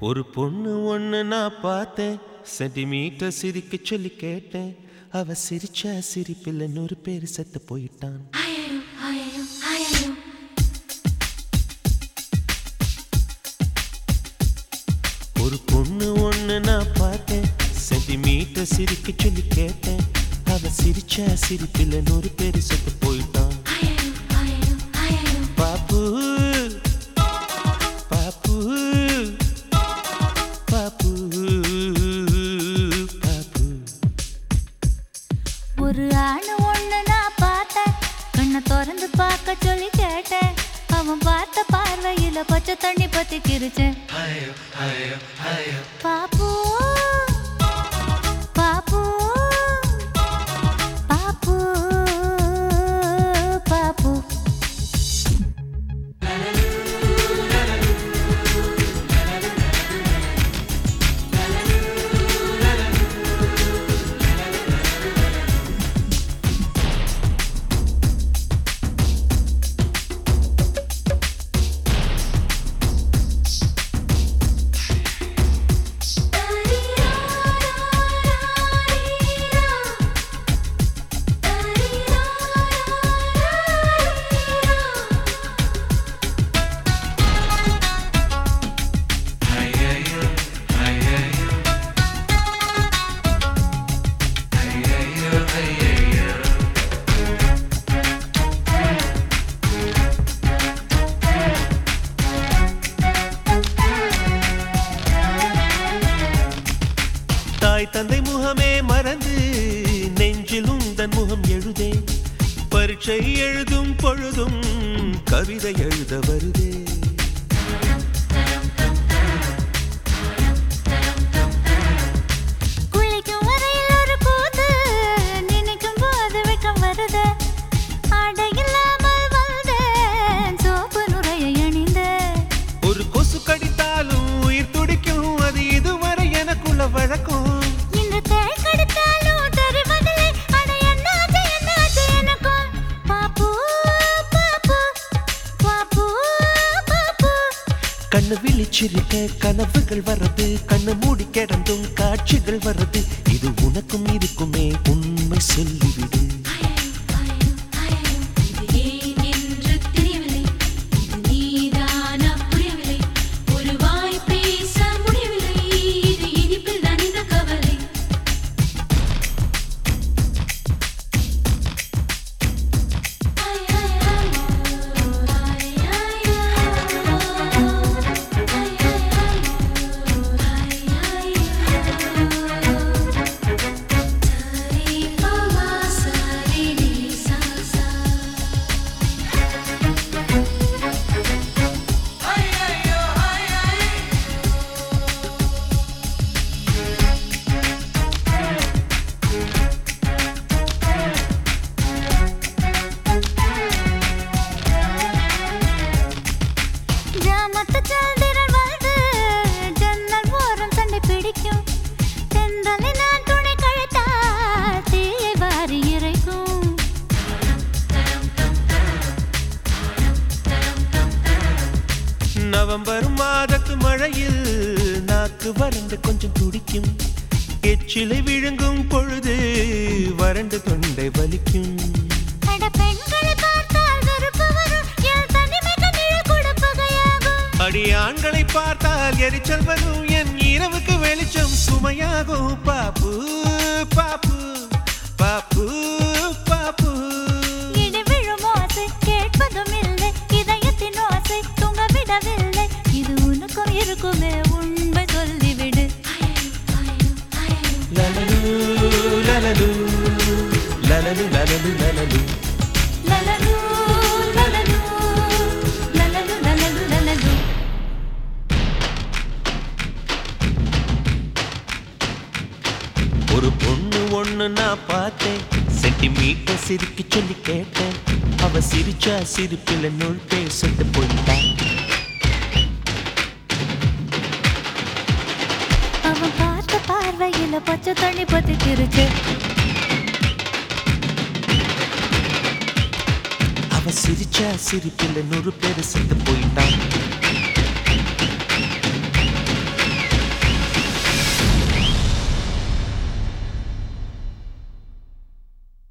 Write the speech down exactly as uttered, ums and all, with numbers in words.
ஒரு பொண்ணு ஒண்ணு நான் பார்த்தேன், சென்டிமீட்டர் சிரிக்க சொல்லி கேட்டேன். அவ சிரிச்சா சிரிப்பில் நூறு பேர் செத்து போயிட்டான். ஒரு பொண்ணு ஒண்ணு நான் பார்த்தேன், சென்டிமீட்டர் சிரிக்க சொல்லி கேட்டேன். அவ சிரிச்சா சிரிப்பில் நூறு பேர் செத்து போயிட்டான். பாப்பு பாப்பு பாப்பு பாப்பு. ஒரு ஆணு ஒண்ணு நான் பார்த்தேன், கண்ணை திறந்து பார்க்க சொல்லி கேட்டேன். அவன் பார்த்த பார்வையில பச்சை தண்ணி பத்தி கிரிச்சேன். பாப்பு பாப்பு பாப்பு பாப்பு. தாய் தந்தை முகமே மறந்து நெஞ்சில் உந்தன் முகம் எழுதே. பரீட்சை எழுதும் பொழுதும் கவிதை எழுத வருதே. குளிக்கும் வரையில் ஒரு கூத்து, நினைக்கும் போது வெட்கம் வருது. ஆடை இல்லாமல் வந்தேன், சோப்பு நுரையை அணிந்தேன். ஒரு கொசு கடித்தாலும் உயிர் துடிக்கும், அது இதுவரை எனக்குள்ள வழக்கம். இந்த தேள் கடித்தாலும் தெரிவதில்லை, அட என்னாச்சு என்னாச்சு எனக்கும். பாப்பு பாப்பு பாப்பு பாப்பு. கண்ணு விழிச்சிருக்க கனவுகள் வர்றது, கண்ணு மூடி கிடந்தும் காட்சிகள் வர்றது. இது உனக்கும் இருக்குமே, உண்மை சொல்லிவிடு. ஜாமத்து சந்திரன் வந்து ஜன்னல் ஓரம் சண்டை பிடிக்கும். தென்றலை நான் துணை கழுத்தால் தீயை வாரி இறைக்கும். நவம்பர் மாதத்து மழையில் நாக்கு வறண்டு கொஞ்சம் துடிக்கும். எச்சிலை விழுங்கும் பொழுது வறண்டு தொண்டை வலிக்கும். அட பெண்களை பார்த்தால் வெறுப்பு வரும், என் தனிமைக்கு நிழல் கொடுப்பகையாகும். அடி ஆண்களை பார்த்தால் எரிச்சல் வரும், என் இரவுக்கு வெளிச்சம் சுமையாகும். பாப்பு பாப்பு பாப்பு பாப்பு. இடி விழும் ஓசை கேட்பதும் இல்லை, இதயத்தின் ஓசை தூங்க விடவில்லை. இது உனக்கும் இருக்குமே, உண்மை சொல்லிவிடு. லலலு லலலு லலலு லலலு லலலு. லலலு லலலு லலலு லலலு லலலு. ஒரு பொண்ணு ஒண்ணு நான் பார்த்தேன், சென்டிமீட்டர் சிரிக்க சொல்லி கேட்டேன். அவ சிரிச்சா சிரிப்பில் நூல் பேர் செத்து போயிட்டான். அவன் பார்த்த பார்வையில பச்சை தண்ணி பத்தி கிரிச்சு. அவ சிரிச்சா சிரிப்பில் நூறு பேர் செத்து போயிட்டான்.